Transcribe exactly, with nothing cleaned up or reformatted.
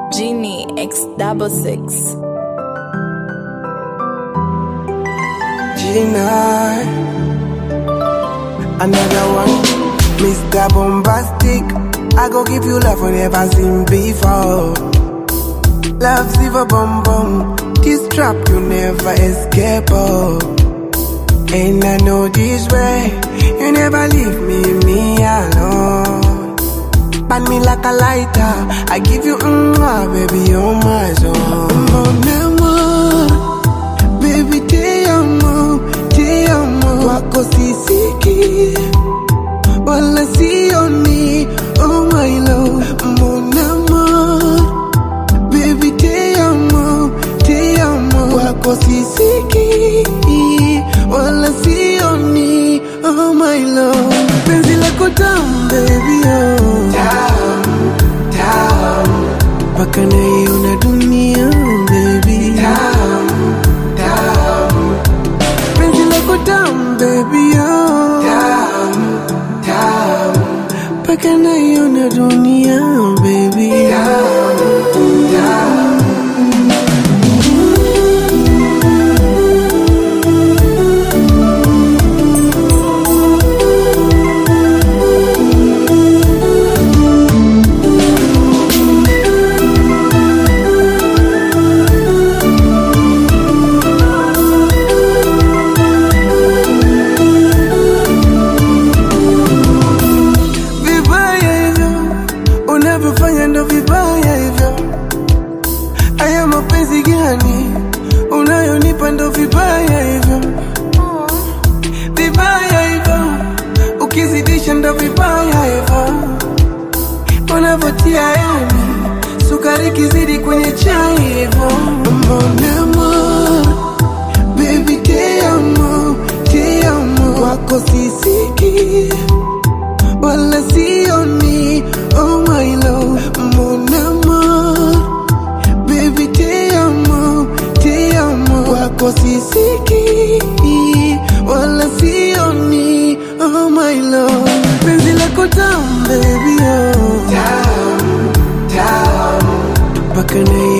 Genie X double six. Gina, another one, Mister Bombastic. I go give you love I never seen before. Love silver bum bum, this trap you never escape. Oh, and I know this way, you never leave me, me alone. Burn me like a lighter, I give you mwah, baby, you're my zone. Mon amour, baby, te amo, te amo. Wako sisiki, wala sioni, oh my love. Mon amour, baby, te amo, te amo. Wako sisiki, wala sioni, oh my love. Penzi lako tamu, baby, oh. Paka naiona dunia, baby. Tamu, tamu. Penzi lako tamu, baby, oh. Tamu, tamu. Paka naiona dunia, baby. Tamu, tamu. Unavyofanya ndo vibaya hivyo. Haya mapenzi gani unayonipa ndo vibaya hivyo. Vibaya hivyo, ukizidisha ndo vibaya hivyo. Unavyotia yani sukari kizidi kwenye chai hivyo. Mon amour, baby, te amo, te amo. Wako sisiki, wala sioni, oh my love. Mon amour, baby, te amo, te amo. Wako sisiki, wala sioni, oh my love. Penzi lako tamu, baby, oh. Tamu, tamu. Paka na